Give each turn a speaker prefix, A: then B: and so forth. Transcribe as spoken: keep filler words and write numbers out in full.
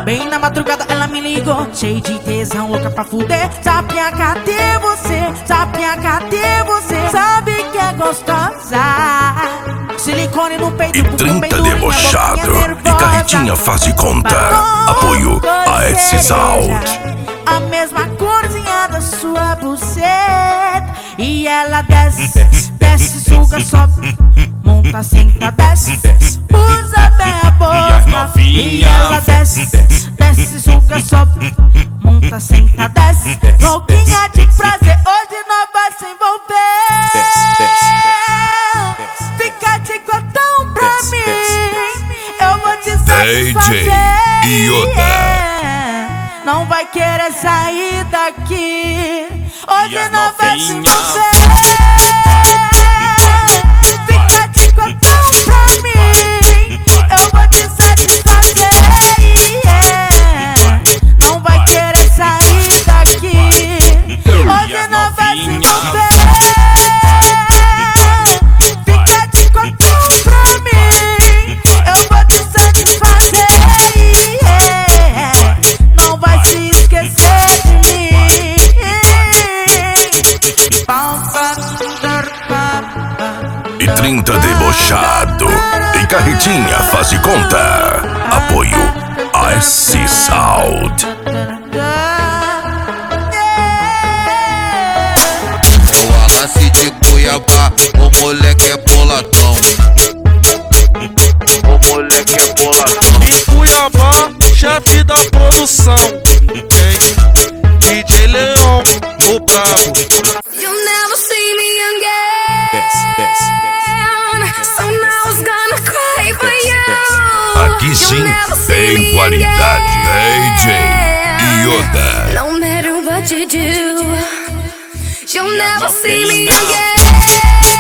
A: Bem na madrugada ela me ligou, cheio de tesão, louca pra fuder. Sapinha, cadê você? Sapinha, cadê você? Sabe que é gostosa. Silicone no peito,
B: e trinta debochado. E carretinha faz de conta. Apoio A S Sound.
A: A mesma corzinha da sua buceta. E ela desce, desce, suga, sobe, monta, senta, desce, usa bem a boca. E ela desce, desce, suga, sobe, monta, senta, desce. Louquinha de prazer, hoje nós vai se envolver. Fica de cotão pra mim, eu vou te satisfazer.
B: D J Yoda.
A: Não vai querer sair daqui, hoje nós vai se envolver. Fica de cotão pra mim, eu vou te satisfazer. Não vai querer sair daqui, hoje nós vai se envolver. Fica de cotão pra mim, eu vou te satisfazer. Não vai se esquecer de mim.
B: E trinta debochado. E carretinha faz de conta. Apoio A S Sound.
C: O Wallace de Cuiabá, o moleque é boladão. O moleque é boladão.
D: Em Cuiabá, chefe da produção. Tem D J Leão, o brabo.
E: You'll never see me again. So now I was gonna cry for you.
B: Aqui sim tem qualidade. D J Yoda.
E: No matter what you do, you'll never see me again.